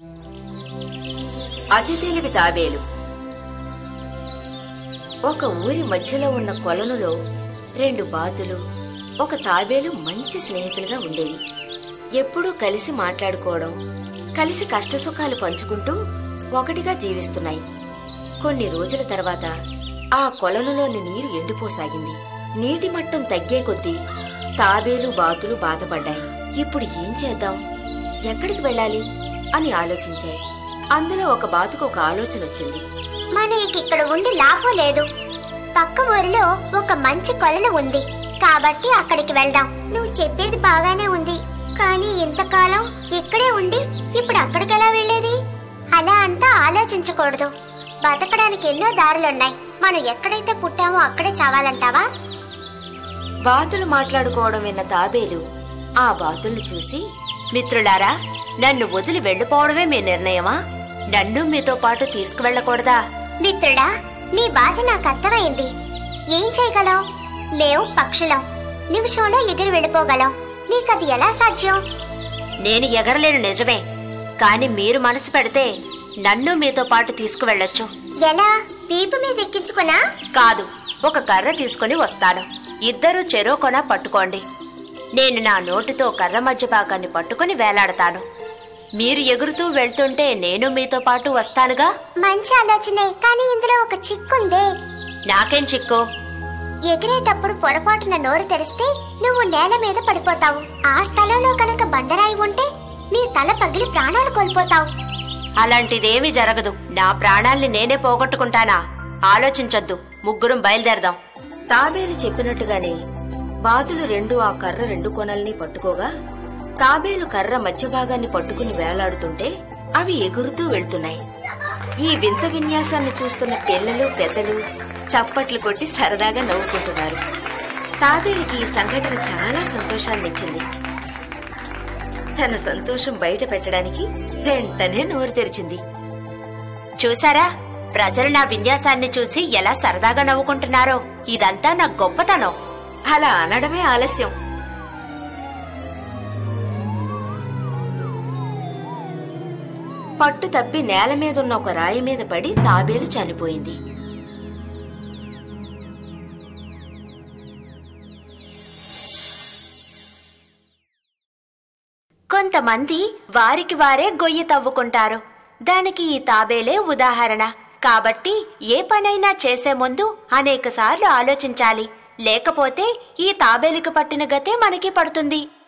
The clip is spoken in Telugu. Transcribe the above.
అతి తెలివి తాబేలు. ఒక ఊరి మధ్యలో ఉన్న కొలనులో 2 బాతులు, ఒక తాబేలు మంచి స్నేహితులుగా ఉండేవి. ఎప్పుడూ కలిసి మాట్లాడుకోవడం, కలిసి కష్టసుఖాలు పంచుకుంటూ ఒకటిగా జీవిస్తున్నాయి. కొన్ని రోజుల తర్వాత ఆ కొలనులోని నీరు ఎండిపోసాగింది. నీటి మట్టం తగ్గే కొద్దీ తాబేలు బాతులు బాధపడ్డాయి. ఇప్పుడు ఏం చేద్దాం, ఎక్కడికి వెళ్ళాలి అని ఆలోచించాయి. అందులో ఒక బాతుకు ఒక ఆలోచన వచ్చింది. మనకిక్కడ ఉండి లాభం లేదు. పక్క ఊరిలో ఒక మంచి కొలను ఉంది కాబట్టి అక్కడికి వెళ్దాం. నువ్వు చెప్పేది బాగానే ఉంది, కానీ ఇంతకాలం ఇక్కడే ఉండి ఇప్పుడు అక్కడికెలా వెళ్లేది? అలా అంతా ఆలోచించకూడదు. బతకడానికి ఎన్నో దారులున్నాయి. మనం ఎక్కడైతే పుట్టామో అక్కడే చావాలంటావా? బాతులు మాట్లాడుకోవడం విన్న తాబేలు ఆ బాతుల్ని చూసి, మిత్రులారా, నన్ను వదిలి వెళ్లిపోవడమే మీ నిర్ణయమా? నన్ను మీతో పాటు తీసుకువెళ్లకూడదా? మిత్రుడా, నీ బాధ నాకు అర్థమైంది. ఏం చేయగలం? మేము పక్షులం, నిమిషంలో ఎగిరి వెళ్ళిపోగలం. నీకది ఎలా సాధ్యం? నేను ఎగరలేను నిజమే, కాని మీరు మనసు పెడితే నన్ను మీతో పాటు తీసుకువెళ్లొచ్చు. ఎలా? వీపు మీద ఎక్కించుకున్నా? కాదు, ఒక కర్ర తీసుకుని వస్తాను. ఇద్దరూ చెరో కొన పట్టుకోండి. నేను నా నోటితో కర్ర మధ్య భాగాన్ని పట్టుకుని వేలాడతాను. మీరు ఎగురుతూ వెళ్తుంటే నేను మీతో పాటు వస్తానుగా. మంచి ఆలోచనే, కానీ ఇందులో ఒక చిక్కుందే. నాకేం చిక్కు? ఎగిరేటప్పుడు పొరపాటున నోరు తెరిస్తే నువ్వు నేల మీద పడిపోతావు. ఆ స్థలంలో కనుక బండరాయి ఉంటే నీ తల పగిలి ప్రాణాలు కోల్పోతావు. అలాంటిదేమీ జరగదు. నా ప్రాణాల్ని నేనే పోగొట్టుకుంటానా? ఆలోచించొద్దు, ముగ్గురం బయలుదేరదాం. తాబేలు చెప్పినట్టుగానే బాతులు 2 ఆ కర్ర 2 కొనల్ని పట్టుకోగా, తాబేలు కర్ర మధ్య భాగాన్ని పట్టుకుని వేలాడుతుంటే అవి ఎగురుతూ వెళ్తున్నాయి. ఈ వింత విన్యాసాన్ని చూస్తున్న పిల్లలు పెద్దలు చప్పట్లు కొట్టి సరదాగా నవ్వుకుంటున్నారు. తాబేలుకి ఈ సంఘటన చాలా సంతోషాన్నిచ్చింది. తన సంతోషం బయట పెట్టడానికి వెంటనే నోరు తెరిచింది. చూసారా, ప్రజలు నా విన్యాసాన్ని చూసి ఎలా సరదాగా నవ్వుకుంటున్నారో. ఇదంతా నా గొప్పతనం. అలా అనడమే ఆలస్యం. పట్టు తప్పి నేల మీదున్న ఒక రాయి మీద పడి తాబేలు చనిపోయింది. కొంతమంది వారికి వారే గొయ్యి తవ్వుకుంటారు. దానికి ఈ తాబేలే ఉదాహరణ. కాబట్టి ఏ పనైనా చేసే ముందు అనేకసార్లు ఆలోచించాలి. లేకపోతే ఈ తాబేలుకు పట్టిన గతే మనకి పడుతుంది.